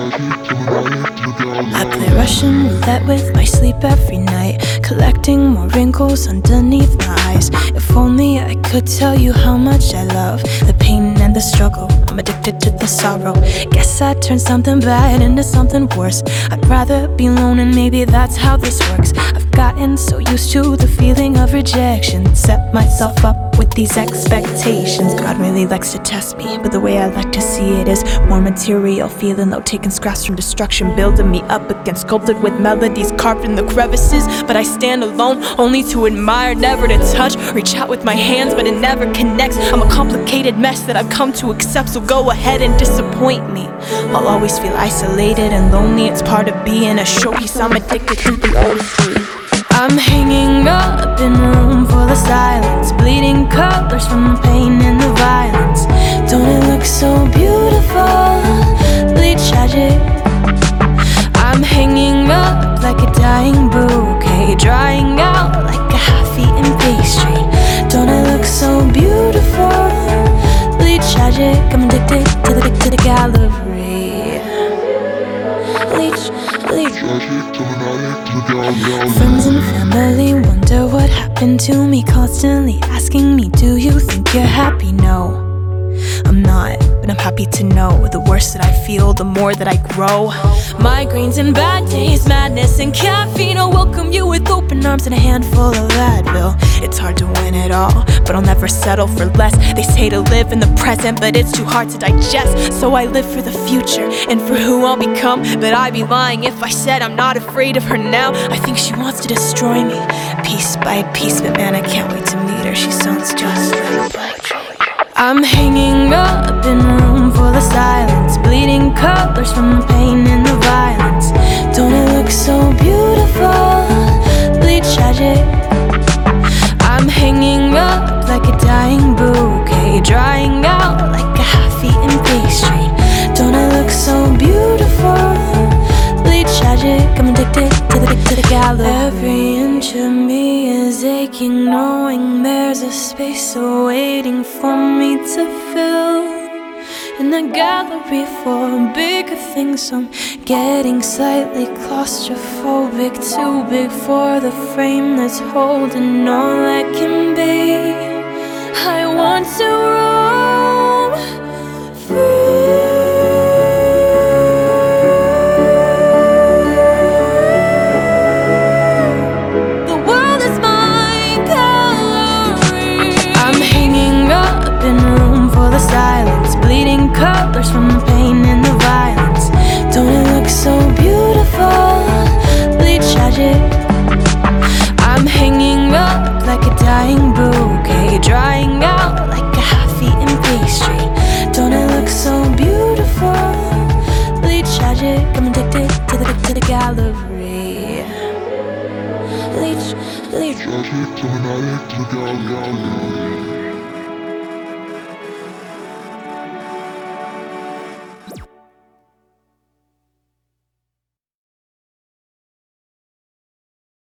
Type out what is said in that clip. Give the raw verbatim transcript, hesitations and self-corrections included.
I play Russian roulette with my sleep every night, collecting more wrinkles underneath my eyes. If only I could tell you how much I love the pain and the struggle. I'm addicted to the sorrow. Guess I turned something bad into something worse. I'd rather be alone, and maybe that's how this works. I've gotten so used to the feeling of rejection, set myself up with these expectations. God really likes to test me, but the way I like to see it is more material, feeling though, taking scraps from destruction, building me up again, sculpted with melodies carved in the crevices. But I stand alone, only to admire, never to touch. Reach out with my hands, but it never connects. I'm a complicated mess that I've come to accept, so go ahead and disappoint me. I'll always feel isolated and lonely, it's part of being a showpiece. I'm addicted to the ocean. I'm hanging up in a room full of silence, bleeding colors from the pain and the violence. Don't it look so beautiful, bleed tragic? I'm hanging up like a dying bouquet, drying out like a half-eaten pastry. Don't it look so beautiful, bleed tragic? I'm addicted to the, to the gallery. Bleach, bleach. Friends and family wonder what happened to me, constantly asking me, do you think you're happy? No, I'm not, but I'm happy to know the worse that I feel, the more that I grow. Migraines and bad days, madness and caffeine will welcome you with open arms and a handful of Advil. It's hard to win it all, but I'll never settle for less. They say to live in the present, but it's too hard to digest. So I live for the future and for who I'll become, but I'd be lying if I said I'm not afraid of her now. I think she wants to destroy me, piece by piece, but man, I can't wait to meet her. She sounds just like poetry. I'm hanging up in a room full of silence, bleeding colors from the pain and the violence. Don't it look so beautiful, bleed tragic? I'm hanging up like a dying bouquet, drying out like a half-eaten pastry. Don't it look so beautiful, bleed tragic? I'm addicted to the, to the gallery. Every inch of me is aching, knowing there's a space awaiting for me to fill in the gallery for bigger things. I'm getting slightly claustrophobic, too big for the frame that's holding all that can be. I want to roam free. Silence, bleeding colors from the pain and the violence. Don't it look so beautiful, bleed tragic? I'm hanging up like a dying bouquet, drying out like a half-eaten pastry. Don't it look so beautiful, bleed tragic? I'm addicted to the, to the gallery. Bleach, bleach.